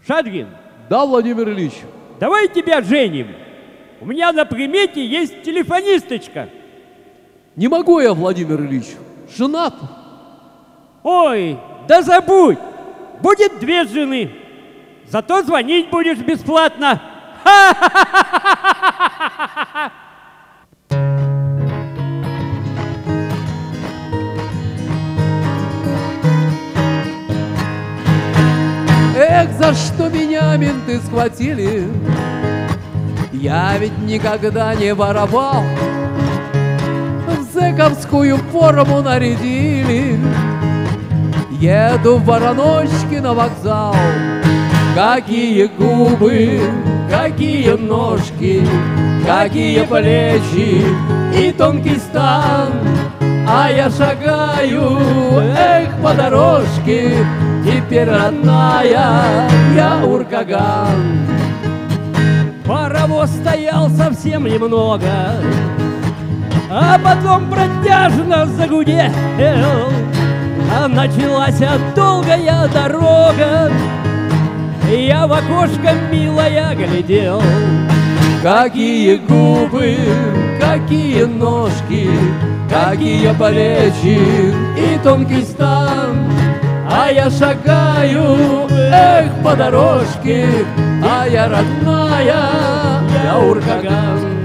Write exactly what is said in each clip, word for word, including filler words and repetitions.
Шадрин, Да, Владимир Ильич. давай тебя женим. У меня на примете есть телефонисточка. Не могу я, Владимир Ильич. Женат. Ой, да забудь. Будет две жены. Зато звонить будешь бесплатно. Эх, за что меня менты схватили? Я ведь никогда не воровал. В зэковскую форму нарядили. Еду в Вороночки на вокзал. Какие губы, какие ножки, какие плечи и тонкий стан. А я шагаю, эх, по дорожке, теперь родная я Уркаган. Паровоз стоял совсем немного, а потом протяжно загудел. А началась долгая дорога, я в окошко милая глядел. Какие губы, какие ножки, какие плечи и тонкий стан. А я шагаю, эх, по дорожке, а я родная, я Уркаган.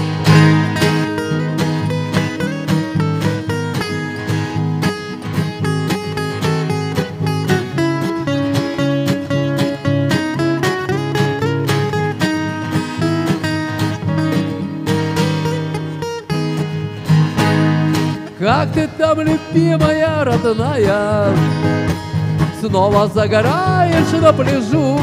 Как ты там, любимая, родная, снова загораешь на пляжу,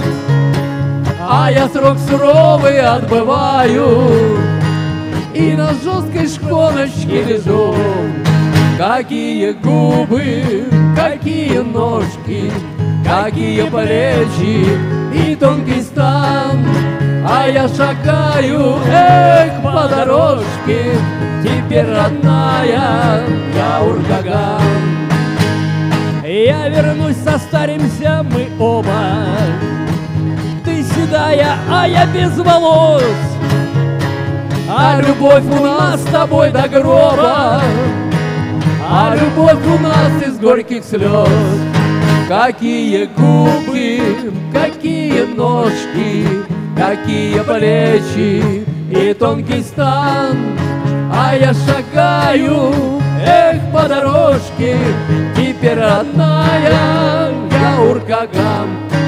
а я срок суровый отбываю и на жесткой шконочке лежу. Какие губы, какие ножки, какие плечи и тонкий стан. А я шагаю, эх, по дорожке, теперь родная я Уркаган. Я вернусь, состаримся мы оба. Ты седая, а я без волос. А любовь у нас с тобой до гроба, а любовь у нас из горьких слез. Какие губы, какие ножки, какие плечи и тонкий стан. А я шагаю, эх, по дорожке, теперь родная я Уркаган.